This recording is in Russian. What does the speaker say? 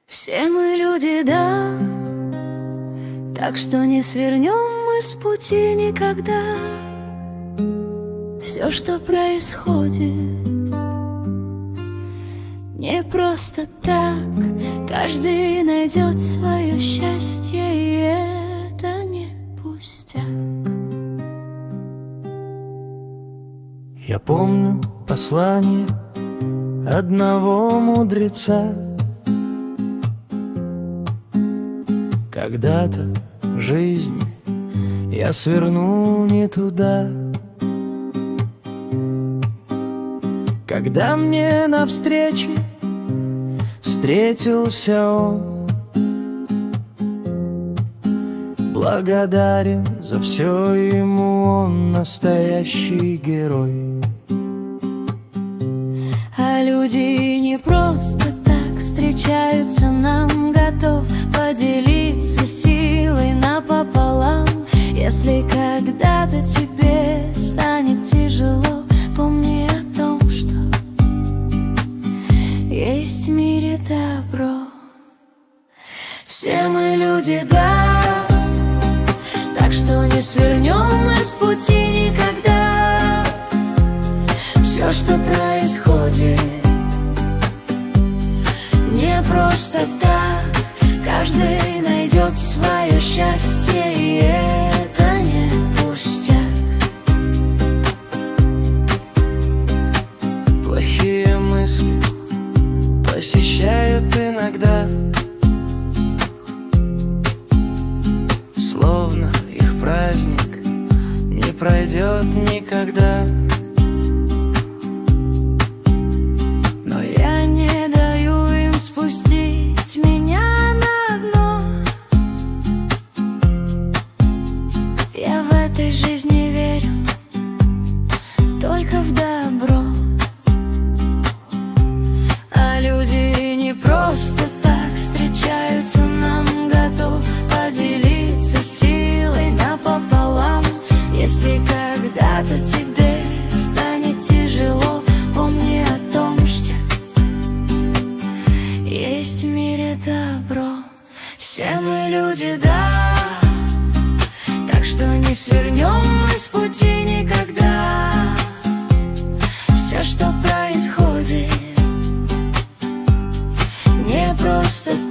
Все мы люди, да, так что не свернем мы с пути никогда. Все, что происходит, не просто так. Каждый найдет свое счастье, и это не пустяк. Я помню послание одного мудреца. Когда-то в жизни я свернул не туда, когда мне навстречу встретился он. Благодарен за все ему, он настоящий герой. А люди не просто так встречаются, нам готов поделиться силой напополам. Если когда-то тебе станет тяжело, помни о том, что есть в мире добро. Все мы люди, да, так что не свернем мы с пути никогда. Все, что происходит, не просто так. Каждый найдет свое счастье, и это не пустяк. Плохие мысли посещают иногда, словно их праздник не пройдет никогда. Но я не даю им спустить меня на дно. Я в этой жизни верю только в добро. А люди не просто так встречаются, нам готов поделиться силой напополам. Если когда-то тебе станет тяжело, помни о том, что есть в мире добро. Все мы люди, да, так что не свернем мы с пути никогда. Все, что происходит, не просто